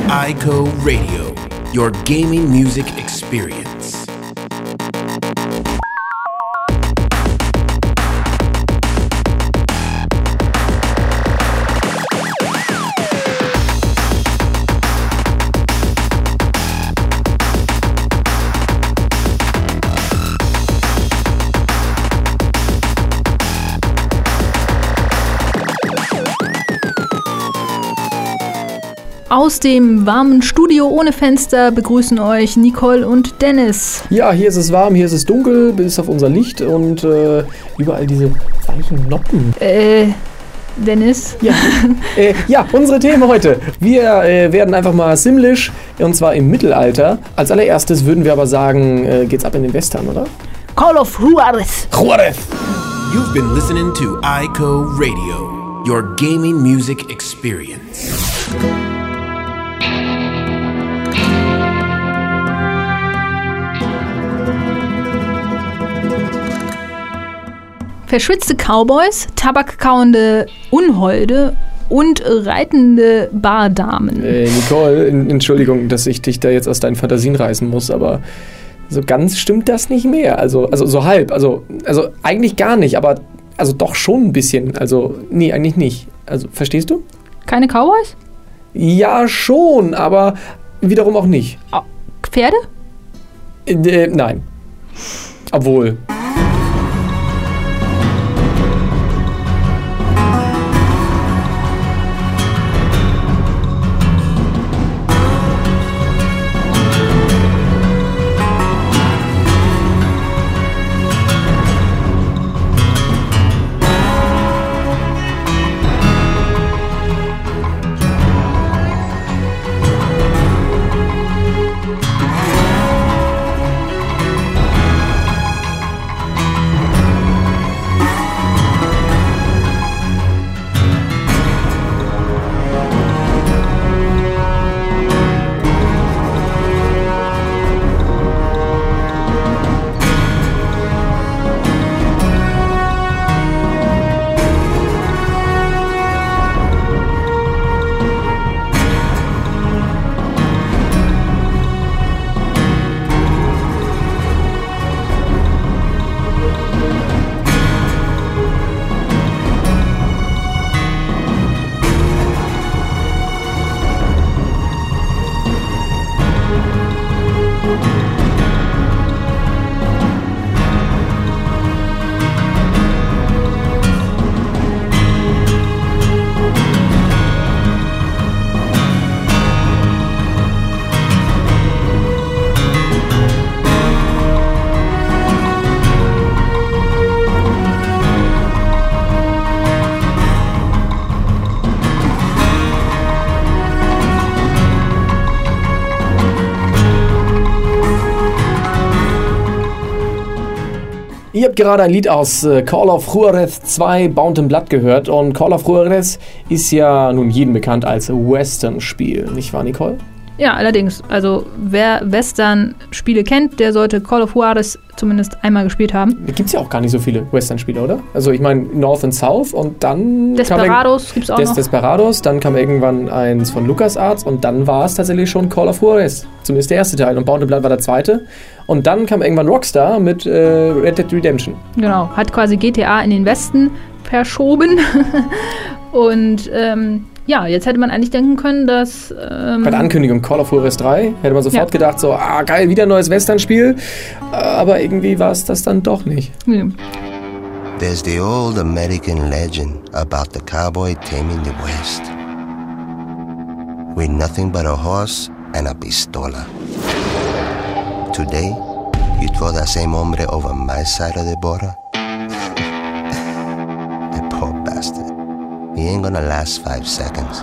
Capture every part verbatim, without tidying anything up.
iCo Radio, your gaming music experience. Aus dem warmen Studio ohne Fenster begrüßen euch Nicole und Dennis. Ja, hier ist es warm, hier ist es dunkel, bis auf unser Licht und äh, überall diese weichen Noppen. Äh, Dennis? Ja, äh, ja, unsere Themen heute. Wir äh, werden einfach mal simlisch, und zwar im Mittelalter. Als allererstes würden wir aber sagen, äh, geht's ab in den Western, oder? Call of Juarez. Juarez! You've been listening to iCo Radio, your gaming music experience. Verschwitzte Cowboys, tabakkauende Unholde und reitende Bardamen. Äh, Nicole, in, Entschuldigung, dass ich dich da jetzt aus deinen Fantasien reißen muss, aber so ganz stimmt das nicht mehr. Also, also so halb. Also, also eigentlich gar nicht, aber also doch schon ein bisschen. Also, nee, eigentlich nicht. Also, verstehst du? Keine Cowboys? Ja, schon, aber wiederum auch nicht. Oh, Pferde? Äh, nein. Obwohl... Ihr habt gerade ein Lied aus äh, Call of Juarez zwei, Bound in Blood gehört, und Call of Juarez ist ja nun jedem bekannt als Western-Spiel, nicht wahr, Nicole? Ja, allerdings. Also wer Western-Spiele kennt, der sollte Call of Juarez zumindest einmal gespielt haben. Da gibt es ja auch gar nicht so viele Western-Spiele, oder? Also ich meine North and South und dann... Desperados gibt es auch Des noch. Desperados, dann kam irgendwann eins von LucasArts und dann war es tatsächlich schon Call of Juarez. Zumindest der erste Teil, und Bound in Blood war der zweite. Und dann kam irgendwann Rockstar mit äh, Red Dead Redemption. Genau, hat quasi G T A in den Westen verschoben. Und ähm, ja, jetzt hätte man eigentlich denken können, dass... Ähm, Bei der Ankündigung Call of Juarez drei hätte man sofort ja. gedacht, so, ah geil, wieder ein neues Western-Spiel. Aber irgendwie war es das dann doch nicht. Ja. There's the old American legend about the cowboy taming the West. With nothing but a horse and a pistola. Today, you throw that same hombre over my side of the border? The poor bastard. He ain't gonna last five seconds.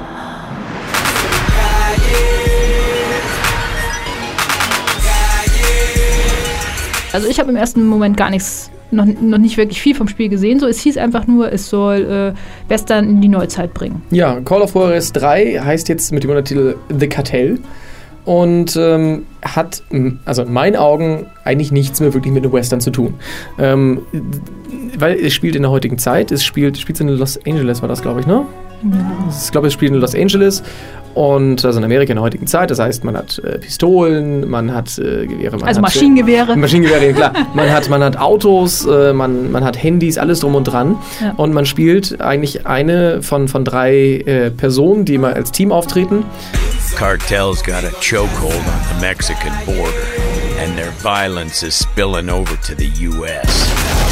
Also ich habe im ersten Moment gar nichts, noch, noch nicht wirklich viel vom Spiel gesehen. So, es hieß einfach nur, es soll äh, Western in die Neuzeit bringen. Ja, Call of Juarez drei heißt jetzt mit dem Untertitel The Cartel. Und ähm, hat, also in meinen Augen, eigentlich nichts mehr wirklich mit einem Western zu tun. Ähm, weil es spielt in der heutigen Zeit, es spielt, spielt in Los Angeles, war das, glaube ich, ne? Ich glaube, es spielt in Los Angeles und also in Amerika in der heutigen Zeit. Das heißt, man hat äh, Pistolen, man hat äh, Gewehre. Man also hat, Maschinengewehre. Äh, Maschinengewehre, klar. Man hat, man hat Autos, äh, man, man hat Handys, alles drum und dran. Ja. Und man spielt eigentlich eine von, von drei äh, Personen, die immer als Team auftreten. Cartel's got a chokehold on the Mexican border, and their violence is spilling over to the U S.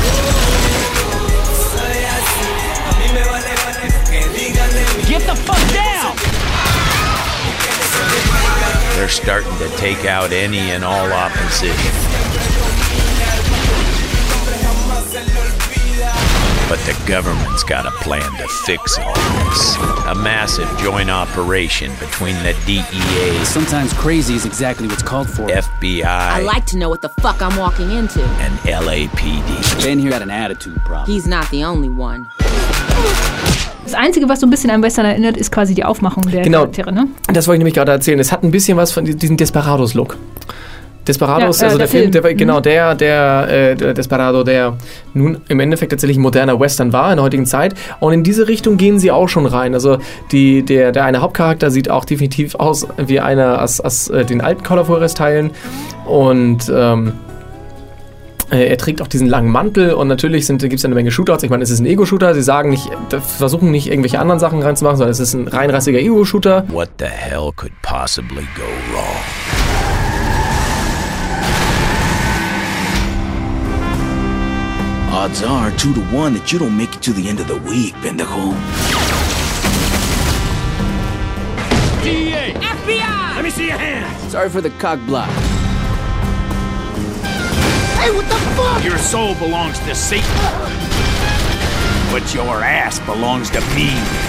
Get the fuck down! They're starting to take out any and all opposition. But the government's got a plan to fix all this. A massive joint operation between the D E A. Sometimes crazy is exactly what's called for. F B I. I like to know what the fuck I'm walking into. And L A P D. Ben here got an attitude problem. He's not the only one. Das Einzige, was so ein bisschen an Western erinnert, ist quasi die Aufmachung der genau, Charaktere, ne? Das wollte ich nämlich gerade erzählen. Es hat ein bisschen was von diesem Desperados-Look. Desperados, ja, äh, also der, der Film, Film. der, genau, der, der, äh, der Desperado, der nun im Endeffekt tatsächlich ein moderner Western war in der heutigen Zeit. Und in diese Richtung gehen sie auch schon rein. Also die, der, der eine Hauptcharakter sieht auch definitiv aus wie einer aus, aus äh, den alten Call of Juarez-Teilen. Und ähm, er trägt auch diesen langen Mantel und natürlich gibt es eine Menge Shootouts. Ich meine, es ist ein Ego-Shooter. Sie sagen nicht, versuchen nicht irgendwelche anderen Sachen reinzumachen, sondern es ist ein reinrassiger Ego-Shooter. What the hell could possibly go wrong? Odds are two to one that you don't make it to the end of the week, pendejo. D E A! F B I! Let me see your hands! Sorry for the cock block. Hey, what the fuck? Your soul belongs to Satan, but your ass belongs to me.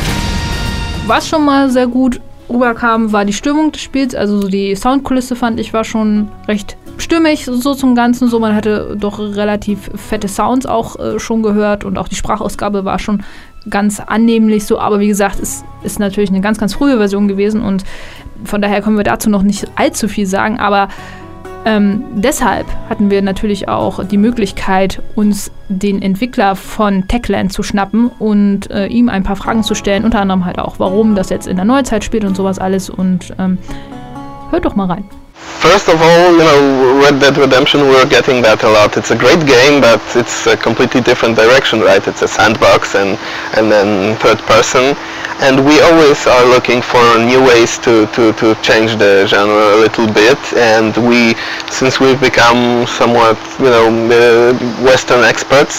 Was schon mal sehr gut rüberkam, war die Stimmung des Spiels. Also so die Soundkulisse fand ich war schon recht stimmig so zum Ganzen. So, man hatte doch relativ fette Sounds auch äh, schon gehört und auch die Sprachausgabe war schon ganz annehmlich so. Aber wie gesagt, es ist natürlich eine ganz, ganz frühe Version gewesen und von daher können wir dazu noch nicht allzu viel sagen. Aber Ähm, deshalb hatten wir natürlich auch die Möglichkeit, uns den Entwickler von Techland zu schnappen und äh, ihm ein paar Fragen zu stellen, unter anderem halt auch, warum das jetzt in der Neuzeit spielt und sowas alles und ähm, hört doch mal rein. First of all, you know, Red Dead Redemption, we're getting that a lot. It's a great game, but it's a completely different direction, right? It's a sandbox and, and then third person. And we always are looking for new ways to, to, to change the genre a little bit. And we, since we've become somewhat, you know, uh, Western experts,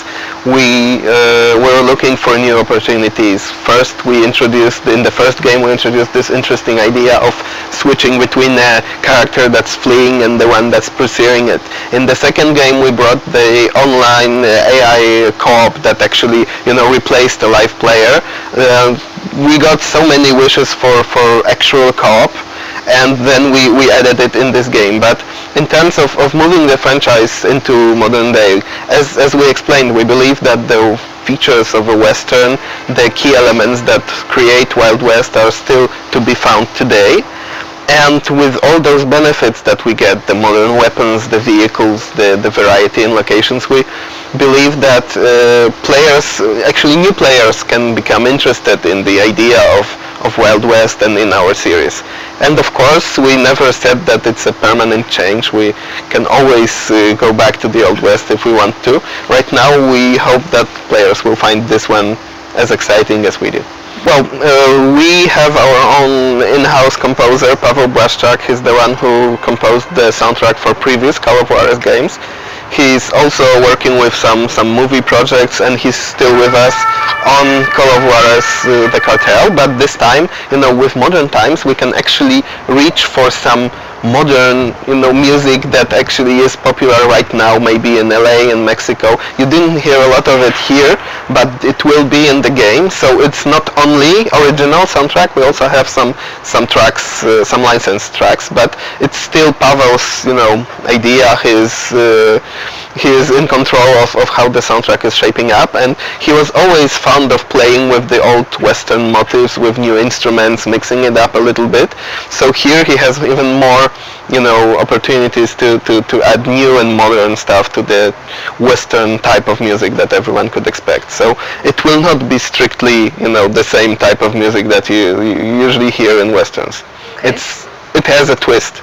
we uh, were looking for new opportunities. First, we introduced, in the first game, we introduced this interesting idea of switching between a character that's fleeing and the one that's pursuing it. In the second game, we brought the online uh, A I co-op that actually, you know, replaced the live player. Uh, we got so many wishes for, for actual co-op, and then we, we added it in this game. But in terms of, of moving the franchise into modern day, as, as we explained, we believe that the features of a Western, the key elements that create Wild West are still to be found today. And with all those benefits that we get, the modern weapons, the vehicles, the, the variety in locations, we believe that uh, players, actually new players, can become interested in the idea of, of Wild West and in our series. And of course, we never said that it's a permanent change. We can always uh, go back to the Old West if we want to. Right now, we hope that players will find this one as exciting as we do. Well, uh, we have our own in-house composer, Pavel Błaszczak. He's the one who composed the soundtrack for previous Call of Juarez games. He's also working with some, some movie projects, and he's still with us on Call of Juarez, uh, the Cartel. But this time, you know, with modern times, we can actually reach for some modern, you know, music that actually is popular right now, maybe in L A and Mexico. You didn't hear a lot of it here, but it will be in the game. So it's not only original soundtrack. We also have some some tracks, uh, some licensed tracks, but it's still Pavel's, you know, idea, his uh, he is in control of, of how the soundtrack is shaping up, and he was always fond of playing with the old Western motifs with new instruments, mixing it up a little bit. So here he has even more, you know, opportunities to, to, to add new and modern stuff to the Western type of music that everyone could expect. So it will not be strictly, you know, the same type of music that you, you usually hear in Westerns. Okay. It's it has a twist.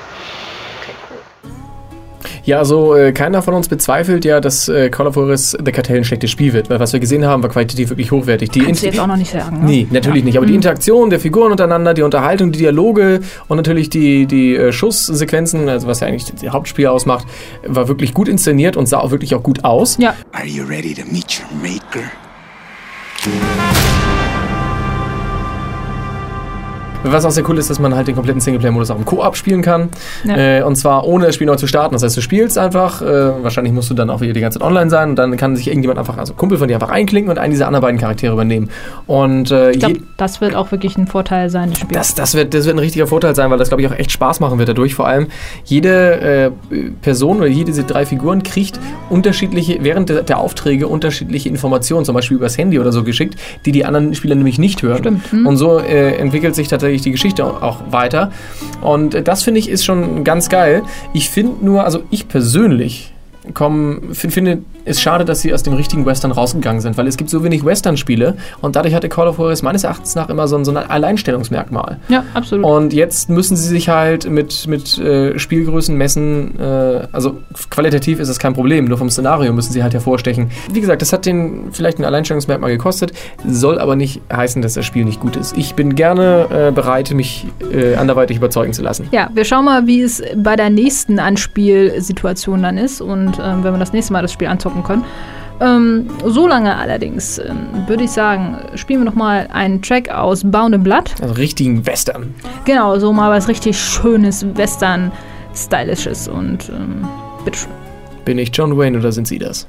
Ja, also äh, keiner von uns bezweifelt ja, dass äh, Call of Juarez The Cartel ein schlechtes Spiel wird, weil was wir gesehen haben, war qualitativ wirklich hochwertig. Die Kannst du jetzt auch noch nicht sagen, ne? Nee, natürlich ja. nicht, aber mhm. die Interaktion der Figuren untereinander, die Unterhaltung, die Dialoge und natürlich die, die äh, Schusssequenzen, also was ja eigentlich das Hauptspiel ausmacht, war wirklich gut inszeniert und sah auch wirklich auch gut aus. Ja. Are you ready to meet your maker? Was auch sehr cool ist, dass man halt den kompletten Singleplayer-Modus auch im Koop spielen kann. Ja. Äh, und zwar ohne das Spiel neu zu starten. Das heißt, du spielst einfach, äh, wahrscheinlich musst du dann auch wieder die ganze Zeit online sein und dann kann sich irgendjemand einfach, also ein Kumpel von dir einfach einklinken und einen dieser anderen beiden Charaktere übernehmen. Und, äh, ich glaube, das wird auch wirklich ein Vorteil sein des Spiels. Das, das, wird, das wird ein richtiger Vorteil sein, weil das, glaube ich, auch echt Spaß machen wird dadurch. Vor allem jede äh, Person oder jede dieser drei Figuren kriegt unterschiedliche, während der, der Aufträge unterschiedliche Informationen, zum Beispiel übers Handy oder so geschickt, die die anderen Spieler nämlich nicht hören. Stimmt. Hm. Und so äh, entwickelt sich tatsächlich die Geschichte auch weiter. Und das finde ich ist schon ganz geil. Ich finde nur, also ich persönlich komm, finde es schade, dass sie aus dem richtigen Western rausgegangen sind, weil es gibt so wenig Western-Spiele und dadurch hatte Call of Juarez meines Erachtens nach immer so ein, so ein Alleinstellungsmerkmal. Ja, absolut. Und jetzt müssen sie sich halt mit, mit äh, Spielgrößen messen, äh, also qualitativ ist es kein Problem, nur vom Szenario müssen sie halt hervorstechen. Wie gesagt, das hat den vielleicht ein Alleinstellungsmerkmal gekostet, soll aber nicht heißen, dass das Spiel nicht gut ist. Ich bin gerne äh, bereit, mich äh, anderweitig überzeugen zu lassen. Ja, wir schauen mal, wie es bei der nächsten Anspielsituation dann ist und ähm, wenn wir das nächste Mal das Spiel anzocken können. Ähm, so lange allerdings ähm, würde ich sagen, spielen wir nochmal einen Track aus Bound in Blood. Also richtigen Western. Genau, so mal was richtig Schönes, Western-Stylisches und ähm, bitteschön. Bin ich John Wayne oder sind Sie das?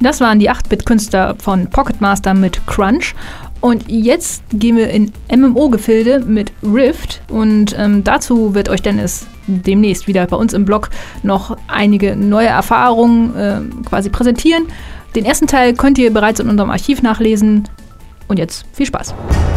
Das waren die acht-Bit-Künstler von Pocket Master mit Crunch. Und jetzt gehen wir in M M O-Gefilde mit Rift. Und ähm, dazu wird euch Dennis demnächst wieder bei uns im Blog noch einige neue Erfahrungen äh, quasi präsentieren. Den ersten Teil könnt ihr bereits in unserem Archiv nachlesen. Und jetzt viel Spaß.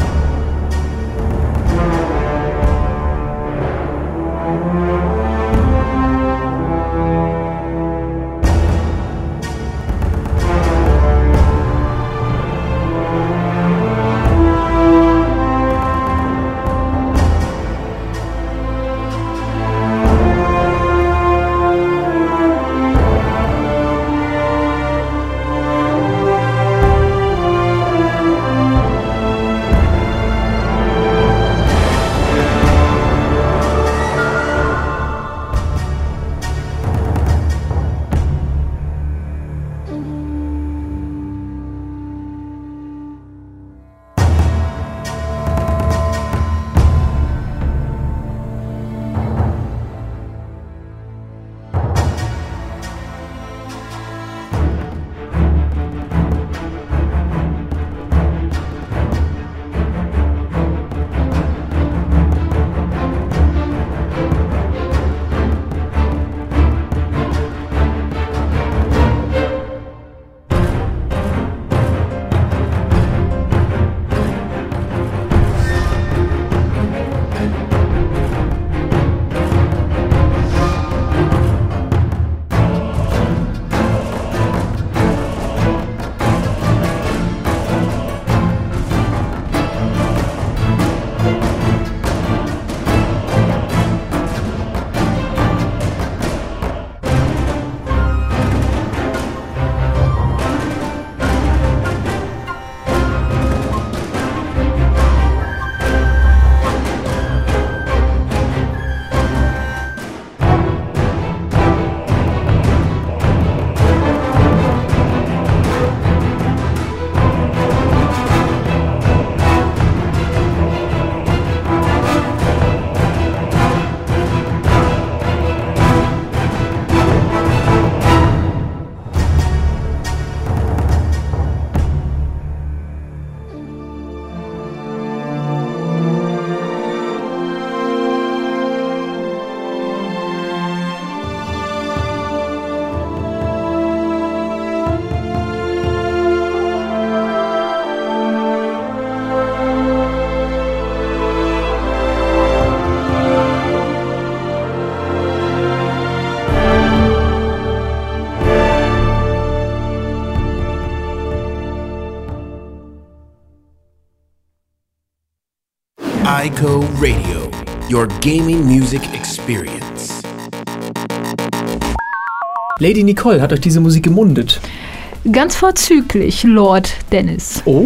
iCo Radio, your gaming music experience. Lady Nicole, hat euch diese Musik gemundet? Ganz vorzüglich, Lord Dennis. Oh.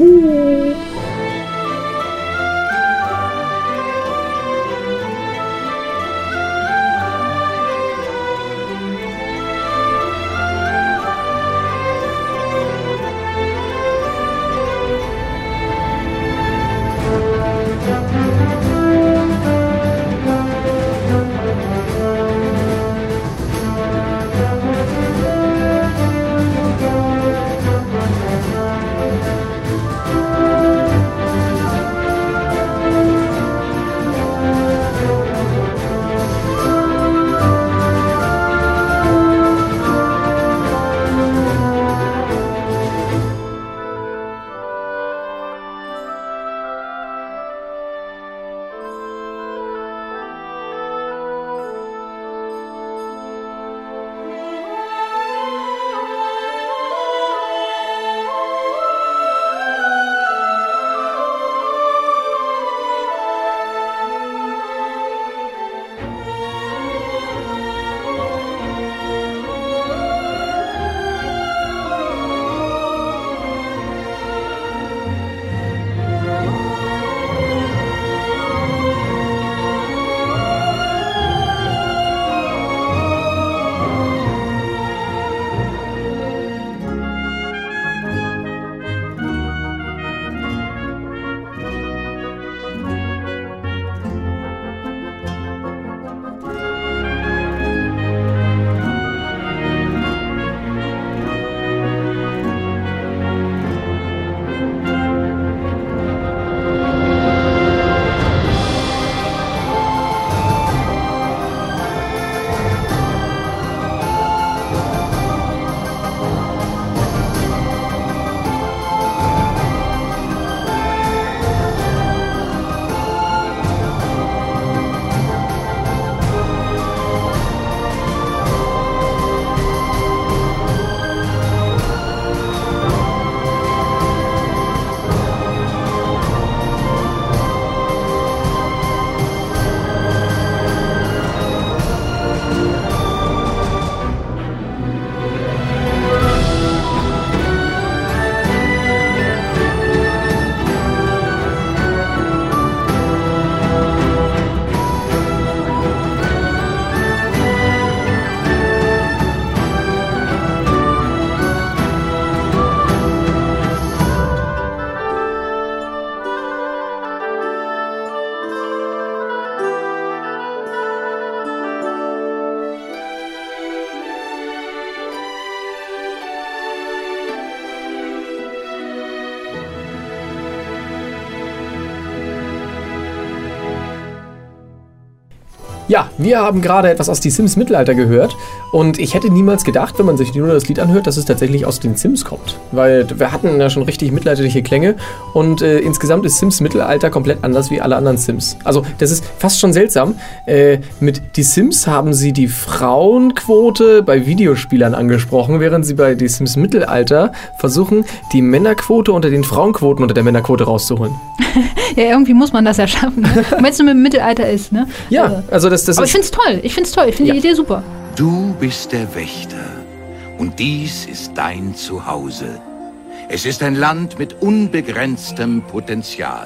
Ja, wir haben gerade etwas aus die Sims Mittelalter gehört und ich hätte niemals gedacht, wenn man sich nur das Lied anhört, dass es tatsächlich aus den Sims kommt. Weil wir hatten ja schon richtig mittelalterliche Klänge und äh, insgesamt ist Sims Mittelalter komplett anders wie alle anderen Sims. Also das ist fast schon seltsam. Äh, mit die Sims haben sie die Frauenquote bei Videospielern angesprochen, während sie bei die Sims Mittelalter versuchen, die Männerquote unter den Frauenquoten unter der Männerquote rauszuholen. Ja, irgendwie muss man das ja schaffen, ne? Wenn es nur mit dem Mittelalter ist, ne? Ja, also das, das Aber ist... ich find's toll, ich find's toll, ich finde Ja. die Idee super. Du bist der Wächter und dies ist dein Zuhause. Es ist ein Land mit unbegrenztem Potenzial.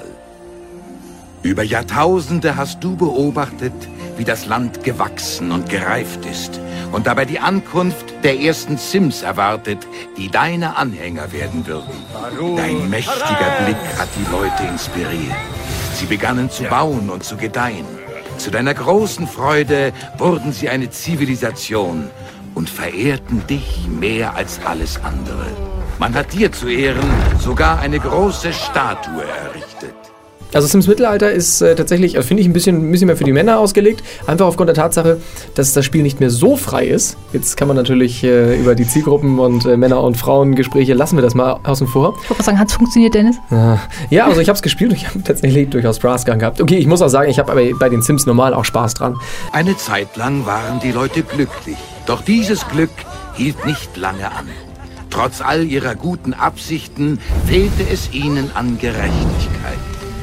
Über Jahrtausende hast du beobachtet, wie das Land gewachsen und gereift ist und dabei die Ankunft der ersten Sims erwartet, die deine Anhänger werden würden. Dein mächtiger Blick hat die Leute inspiriert. Sie begannen zu bauen und zu gedeihen. Zu deiner großen Freude wurden sie eine Zivilisation und verehrten dich mehr als alles andere. Man hat dir zu Ehren sogar eine große Statue errichtet. Also Sims Mittelalter ist äh, tatsächlich, also finde ich, ein bisschen, ein bisschen mehr für die Männer ausgelegt. Einfach aufgrund der Tatsache, dass das Spiel nicht mehr so frei ist. Jetzt kann man natürlich äh, über die Zielgruppen und äh, Männer- und Frauengespräche, lassen wir das mal außen vor. Ich wollte mal sagen, hat es funktioniert, Dennis? Ja, ja, also ich habe es gespielt und ich habe tatsächlich durchaus Spaß dran gehabt. Okay, ich muss auch sagen, ich habe aber bei den Sims normal auch Spaß dran. Eine Zeit lang waren die Leute glücklich. Doch dieses Glück hielt nicht lange an. Trotz all ihrer guten Absichten fehlte es ihnen an Gerechtigkeit.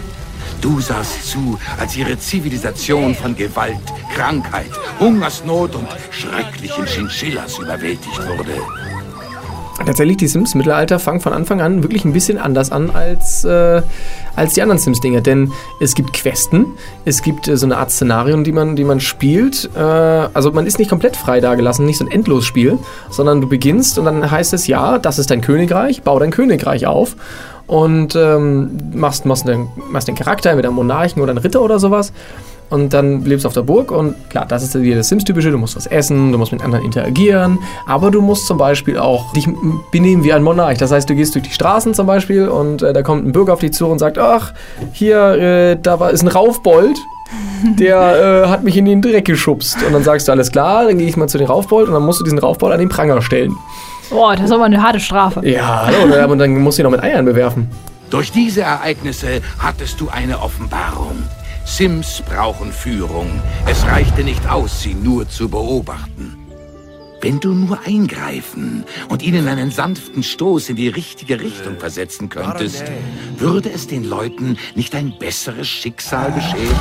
Du sahst zu, als ihre Zivilisation von Gewalt, Krankheit, Hungersnot und schrecklichen Chinchillas überwältigt wurde. Tatsächlich, die Sims Mittelalter fangen von Anfang an wirklich ein bisschen anders an als, äh, als die anderen Sims-Dinger. Denn es gibt Questen, es gibt äh, so eine Art Szenarien, die man, die man spielt. Äh, also man ist nicht komplett frei dagelassen, nicht so ein Endlosspiel, sondern du beginnst und dann heißt es, ja, das ist dein Königreich, bau dein Königreich auf. Und ähm, machst, machst, den, machst den Charakter, entweder einen Monarchen oder einen Ritter oder sowas. Und dann lebst du auf der Burg und klar, das ist wieder das Sims-Typische, du musst was essen, du musst mit anderen interagieren, aber du musst zum Beispiel auch dich benehmen wie ein Monarch. Das heißt, du gehst durch die Straßen zum Beispiel und äh, da kommt ein Bürger auf dich zu und sagt, ach, hier, äh, da war, ist ein Raufbold, der äh, hat mich in den Dreck geschubst. Und dann sagst du, alles klar, dann gehe ich mal zu dem Raufbold und dann musst du diesen Raufbold an den Pranger stellen. Boah, das ist aber eine harte Strafe. Ja, hallo, und dann musst du ihn noch mit Eiern bewerfen. Durch diese Ereignisse hattest du eine Offenbarung. Sims brauchen Führung. Es reichte nicht aus, sie nur zu beobachten. Wenn du nur eingreifen und ihnen einen sanften Stoß in die richtige Richtung versetzen könntest, würde es den Leuten nicht ein besseres Schicksal bescheren?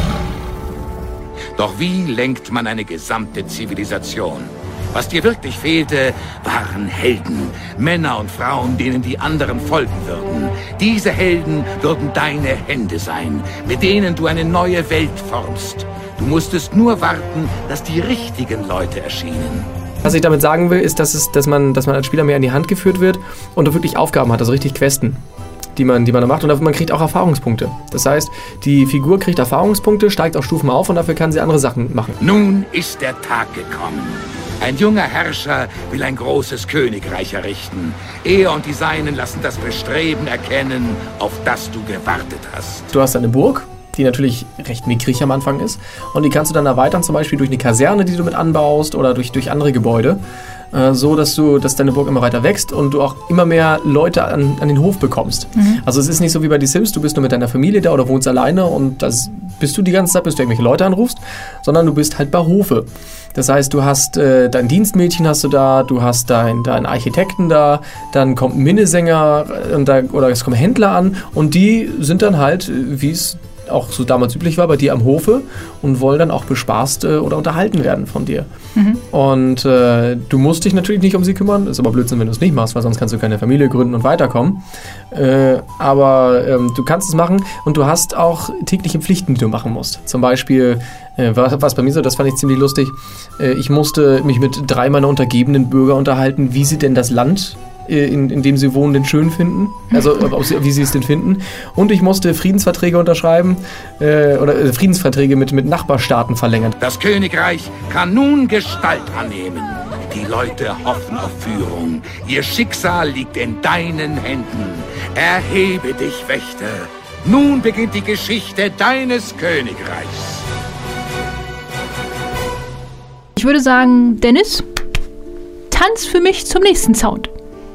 Doch wie lenkt man eine gesamte Zivilisation? Was dir wirklich fehlte, waren Helden. Männer und Frauen, denen die anderen folgen würden. Diese Helden würden deine Hände sein, mit denen du eine neue Welt formst. Du musstest nur warten, dass die richtigen Leute erschienen. Was ich damit sagen will, ist, dass, es, dass, man, dass man als Spieler mehr in die Hand geführt wird und du wirklich Aufgaben hat, also richtig Questen, die man, die man da macht. Und man kriegt auch Erfahrungspunkte. Das heißt, die Figur kriegt Erfahrungspunkte, steigt auch Stufen auf und dafür kann sie andere Sachen machen. Nun ist der Tag gekommen. Ein junger Herrscher will ein großes Königreich errichten. Er und die Seinen lassen das Bestreben erkennen, auf das du gewartet hast. Du hast eine Burg, die natürlich recht mickrig am Anfang ist. Und die kannst du dann erweitern, zum Beispiel durch eine Kaserne, die du mit anbaust oder durch, durch andere Gebäude. Äh, so, dass, du, dass deine Burg immer weiter wächst und du auch immer mehr Leute an, an den Hof bekommst. Mhm. Also es ist nicht so wie bei die Sims, du bist nur mit deiner Familie da oder wohnst alleine und das bist du die ganze Zeit, bis du irgendwelche Leute anrufst, sondern du bist halt bei Hofe. Das heißt, du hast äh, dein Dienstmädchen hast du da, du hast deinen dein Architekten da, dann kommt ein Minnesänger und da, oder es kommen Händler an und die sind dann halt, wie es auch so damals üblich war, bei dir am Hofe und wollen dann auch bespaßt äh, oder unterhalten werden von dir. Mhm. Und äh, du musst dich natürlich nicht um sie kümmern, ist aber Blödsinn, wenn du es nicht machst, weil sonst kannst du keine Familie gründen und weiterkommen. Äh, aber ähm, du kannst es machen und du hast auch tägliche Pflichten, die du machen musst. Zum Beispiel, äh, was, was bei mir so, das fand ich ziemlich lustig, äh, ich musste mich mit drei meiner untergebenen Bürger unterhalten, wie sie denn das Land In, in dem sie wohnen, denn schön finden. Also wie sie es denn finden. Und ich musste Friedensverträge unterschreiben äh, oder äh, Friedensverträge mit, mit Nachbarstaaten verlängern. Das Königreich kann nun Gestalt annehmen. Die Leute hoffen auf Führung. Ihr Schicksal liegt in deinen Händen. Erhebe dich, Wächter. Nun beginnt die Geschichte deines Königreichs. ich würde sagen, Dennis, tanz für mich zum nächsten Sound.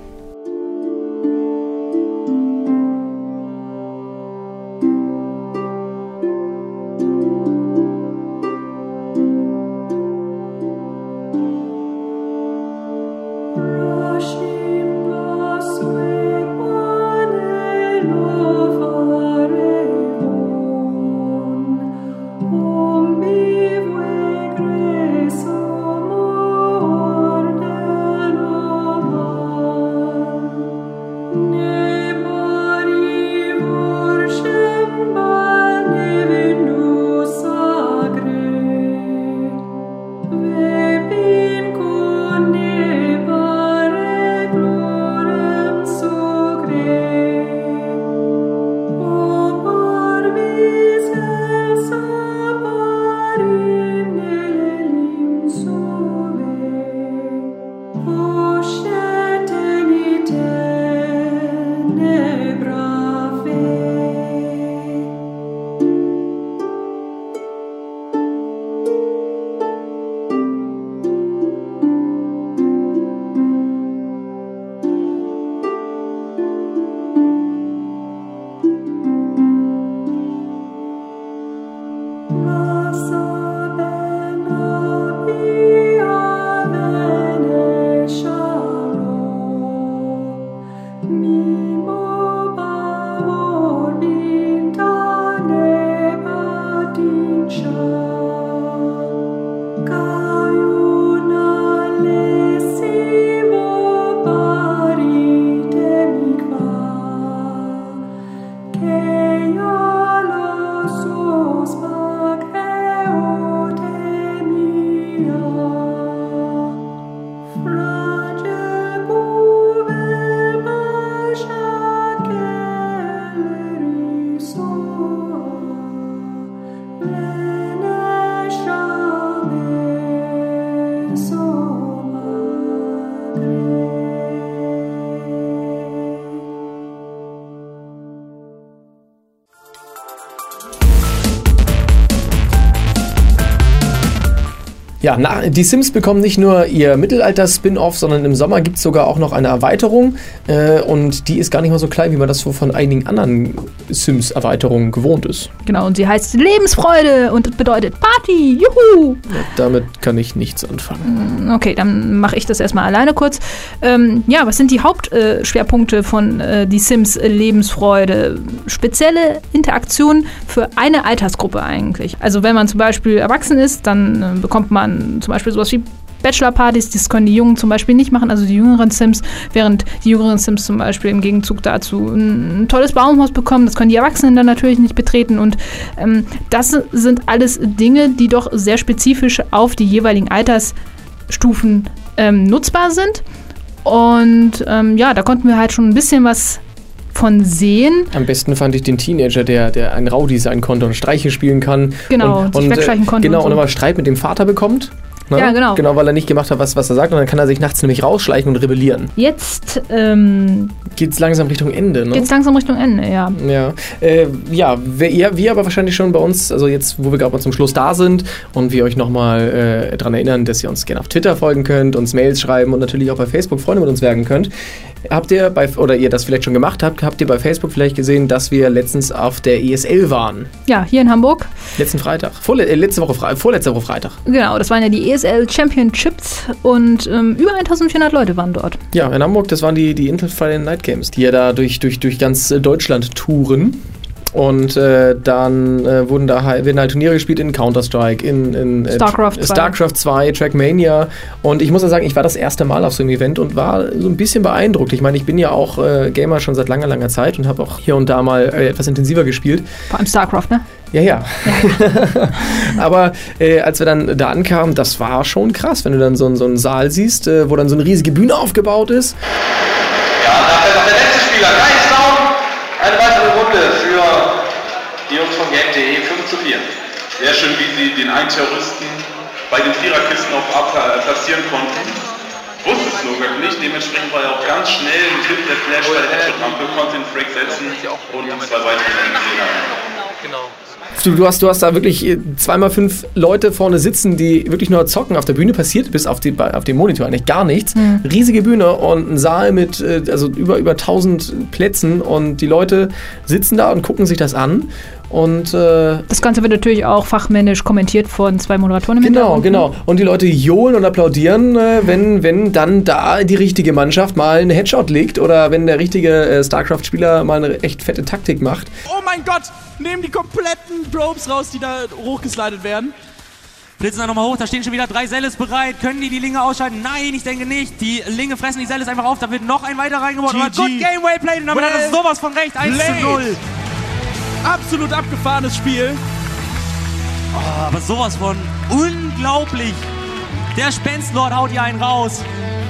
Ja, na, die Sims bekommen nicht nur ihr Mittelalter-Spin-Off, sondern im Sommer gibt es sogar auch noch eine Erweiterung. Äh, und die ist gar nicht mal so klein, wie man das so von einigen anderen Sims-Erweiterungen gewohnt ist. Genau, und sie heißt Lebensfreude und bedeutet Party. Juhu! Ja, damit kann ich nichts anfangen. Okay, dann mache ich das erstmal alleine kurz. Ähm, ja, was sind die Hauptschwerpunkte äh, von äh, die Sims Lebensfreude? Spezielle Interaktionen für eine Altersgruppe eigentlich. Also wenn man zum Beispiel erwachsen ist, dann äh, bekommt man zum Beispiel sowas wie Bachelorpartys, das können die Jungen zum Beispiel nicht machen, also die jüngeren Sims, während die jüngeren Sims zum Beispiel im Gegenzug dazu ein, ein tolles Baumhaus bekommen, das können die Erwachsenen dann natürlich nicht betreten und ähm, das sind alles Dinge, die doch sehr spezifisch auf die jeweiligen Altersstufen ähm, nutzbar sind und ähm, ja, da konnten wir halt schon ein bisschen was von sehen. Am besten fand ich den Teenager, der, der ein Rowdy sein konnte und Streiche spielen kann. Genau, und, sich und wegschleichen konnte. Genau, und, so. und immer Streit mit dem Vater bekommt. Ne? Ja, genau. Genau, weil er nicht gemacht hat, was, was er sagt. Und dann kann er sich nachts nämlich rausschleichen und rebellieren. Jetzt ähm, geht's langsam Richtung Ende, ne? Geht's langsam Richtung Ende, ja. Ja, äh, ja wir, wir aber wahrscheinlich schon bei uns, also jetzt, wo wir gerade mal zum Schluss da sind und wir euch nochmal äh, daran erinnern, dass ihr uns gerne auf Twitter folgen könnt, uns Mails schreiben und natürlich auch bei Facebook Freunde mit uns werden könnt. Habt ihr bei, oder ihr das vielleicht schon gemacht habt, habt ihr bei Facebook vielleicht gesehen, dass wir letztens auf der E S L waren? Ja, hier in Hamburg. Letzten Freitag. Vorle- äh, letzte Woche Fre- vorletzte Woche Freitag. Genau, das waren ja die E S L Championships und ähm, über eintausendvierhundert Leute waren dort. Ja, in Hamburg, das waren die, die Intel Friday Night Games, die ja da durch, durch, durch ganz Deutschland touren. Und äh, dann äh, wurden da halt, werden halt Turniere gespielt in Counter-Strike, in, in äh, StarCraft zwei. StarCraft zwei, Trackmania. Und ich muss ja sagen, ich war das erste Mal auf so einem Event und war so ein bisschen beeindruckt. Ich meine, ich bin ja auch äh, Gamer schon seit langer, langer Zeit und habe auch hier und da mal äh, etwas intensiver gespielt. Vor allem StarCraft, ne? Ja, ja. Aber äh, als wir dann da ankamen, das war schon krass, wenn du dann so, so einen Saal siehst, äh, wo dann so eine riesige Bühne aufgebaut ist. Ja, nachher noch der letzte Spieler. Kein Sound. Eine weitere Runde für die Jungs von Game punkt de, fünf zu vier. Sehr schön, wie sie den einen Terroristen bei den Viererkisten auf A platzieren konnten. Wusste Slogert nicht, dementsprechend war er auch ganz schnell mit Hilfe der Flash bei der Headshot-Rampe, konnte den Frag setzen und zwei weitere gesehen haben. genau. Du, du, hast, du hast da wirklich zweimal fünf Leute vorne sitzen, die wirklich nur zocken. Auf der Bühne passiert bis auf, die, auf dem Monitor eigentlich gar nichts. Mhm. Riesige Bühne und ein Saal mit also über, über tausend Plätzen und die Leute sitzen da und gucken sich das an. Und, äh, das Ganze wird natürlich auch fachmännisch kommentiert von zwei Moderatoren im Genau, Hintergrund. genau. Und die Leute johlen und applaudieren, äh, wenn, wenn dann da die richtige Mannschaft mal einen Headshot legt oder wenn der richtige äh, StarCraft-Spieler mal eine echt fette Taktik macht. Oh mein Gott, nehmen die kompletten Probes raus, die da hochgeslidet werden. Flitzen da nochmal hoch, da stehen schon wieder drei Selles bereit. Können die die Linge ausschalten? Nein, ich denke nicht. Die Linge fressen die Selles einfach auf, da wird noch ein weiter reingebaut. Aber good game, well played. Und damit hat das sowas von recht, eins zu null. Absolut abgefahrenes Spiel. Oh, aber sowas von unglaublich. Der Spenslord haut hier einen raus.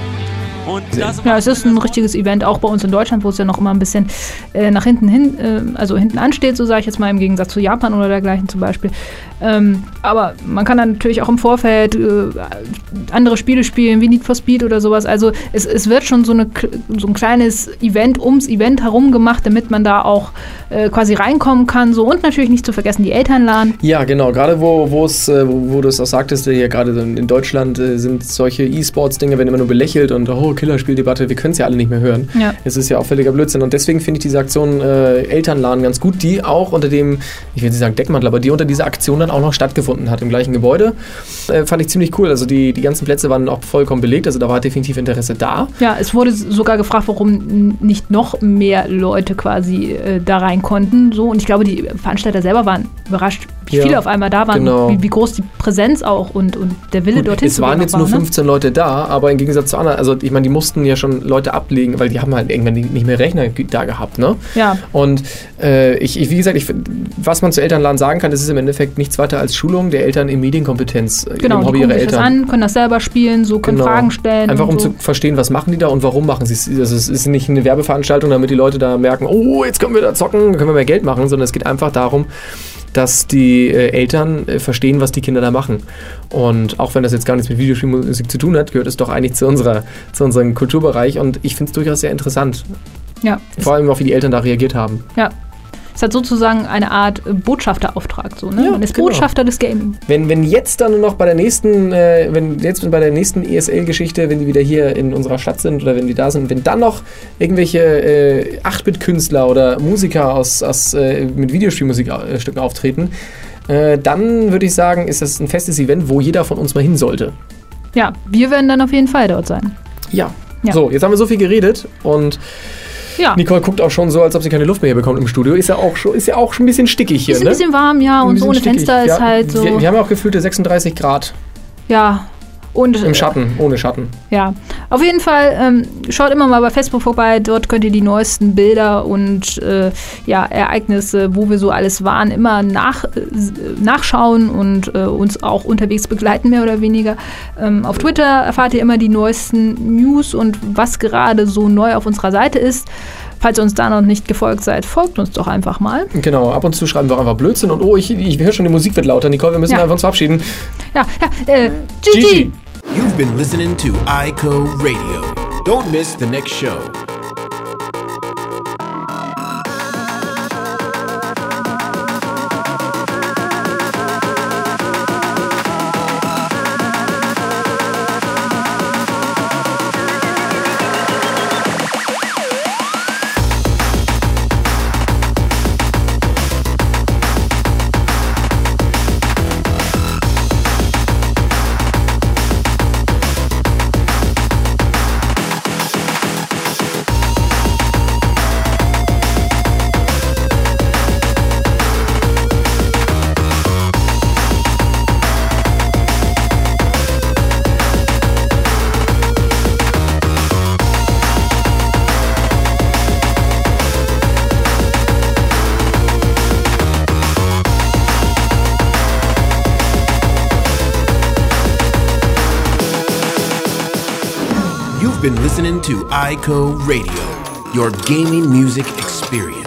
Und das ja, es ist ein richtiges Event, auch bei uns in Deutschland, wo es ja noch immer ein bisschen äh, nach hinten hin, äh, also hinten ansteht, so sage ich jetzt mal, im Gegensatz zu Japan oder dergleichen zum Beispiel. Ähm, aber man kann dann natürlich auch im Vorfeld äh, andere Spiele spielen, wie Need for Speed oder sowas. Also es, es wird schon so, eine, so ein kleines Event ums Event herum gemacht, damit man da auch äh, quasi reinkommen kann. So. Und natürlich nicht zu vergessen die Elternladen. Ja, genau. Gerade wo, wo's, äh, wo, wo du es auch sagtest, hier gerade in Deutschland äh, sind solche E-Sports-Dinge, werden immer nur belächelt und oh, Killerspieldebatte, wir können es ja alle nicht mehr hören. Ja. Es ist ja auch völliger Blödsinn. Und deswegen finde ich diese Aktion äh, Elternladen ganz gut, die auch unter dem, ich will nicht sagen Deckmantel, aber die unter dieser Aktion dann auch noch stattgefunden hat im gleichen Gebäude. Äh, fand ich ziemlich cool. Also die, die ganzen Plätze waren auch vollkommen belegt, also da war definitiv Interesse da. Ja, es wurde sogar gefragt, warum nicht noch mehr Leute quasi äh, da rein konnten. So. Und ich glaube, die Veranstalter selber waren überrascht, wie ja, viele auf einmal da waren, genau. wie, wie groß die Präsenz auch und, und der Wille Gut, dorthin es zu gehen. Es waren jetzt war, nur fünfzehn ne? Leute da, aber im Gegensatz zu anderen, also ich meine, die mussten ja schon Leute ablegen, weil die haben halt irgendwann nicht mehr Rechner da gehabt, ne? Ja. Und äh, ich, ich, wie gesagt, ich, was man zu Elternladen sagen kann, das ist im Endeffekt nichts weiter als Schulung der Eltern in Medienkompetenz, genau, im Hobby die ihrer sich Eltern. Das an, können das selber spielen, so können genau. Fragen stellen. Einfach um so. zu verstehen, was machen die da und warum machen sie es. Also es ist nicht eine Werbeveranstaltung, damit die Leute da merken, oh, jetzt können wir da zocken, können wir mehr Geld machen, sondern es geht einfach darum, dass die äh, Eltern äh, verstehen, was die Kinder da machen. Und auch wenn das jetzt gar nichts mit Videospielmusik zu tun hat, gehört es doch eigentlich zu, unserer, zu unserem Kulturbereich und ich finde es durchaus sehr interessant. Ja. Vor allem auch, wie die Eltern da reagiert haben. Ja. Es hat sozusagen eine Art Botschafterauftrag, so, ne? Ja, Man ist genau. Botschafter des Gaming. Wenn, wenn jetzt dann noch bei der nächsten, äh, wenn jetzt bei der nächsten E S L-Geschichte, wenn die wieder hier in unserer Stadt sind oder wenn die da sind, wenn dann noch irgendwelche äh, acht-Bit-Künstler oder Musiker aus, aus äh, mit Videospielmusikstücken auftreten, äh, dann würde ich sagen, ist das ein festes Event, wo jeder von uns mal hin sollte. Ja, wir werden dann auf jeden Fall dort sein. Ja. ja. So, jetzt haben wir so viel geredet und Ja. Nicole guckt auch schon so, als ob sie keine Luft mehr hier bekommt im Studio. Ist ja auch schon, ist ja auch schon ein bisschen stickig hier, ist ne? Ist ein bisschen warm, ja. Und so ohne stickig. Fenster ist ja, halt so. Wir, wir haben ja auch gefühlte sechsunddreißig Grad. Ja. Und, im Schatten, ohne Schatten. Ja. Auf jeden Fall ähm, schaut immer mal bei Facebook vorbei. Dort könnt ihr die neuesten Bilder und äh, ja, Ereignisse, wo wir so alles waren, immer nach, äh, nachschauen und äh, uns auch unterwegs begleiten, mehr oder weniger. Ähm, auf Twitter erfahrt ihr immer die neuesten News und was gerade so neu auf unserer Seite ist. Falls ihr uns da noch nicht gefolgt seid, folgt uns doch einfach mal. Genau, ab und zu schreiben wir auch einfach Blödsinn und oh, ich, ich höre schon, die Musik wird lauter. Nicole, wir müssen ja. einfach uns verabschieden. Ja, ja, äh, G G! You've been listening to I C O Radio. Don't miss the next show. You've been listening to I C O Radio, your gaming music experience.